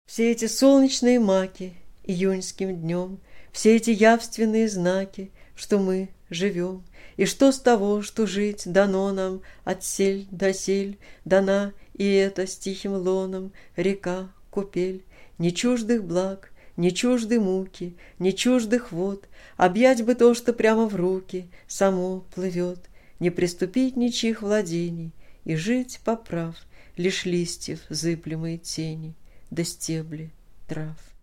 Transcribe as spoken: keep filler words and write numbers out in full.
Все эти солнечные маки июньским днем, все эти явственные знаки, что мы живем, и что с того, что жить дано нам от сель до сель, дана и эта с тихим лоном река, купель, не чуждых благ, не чужды муки, не чуждых вод, объять бы то, что прямо в руки само плывет, не приступить ничьих владений и жить поправ лишь листьев зыблемые тени да стебли трав.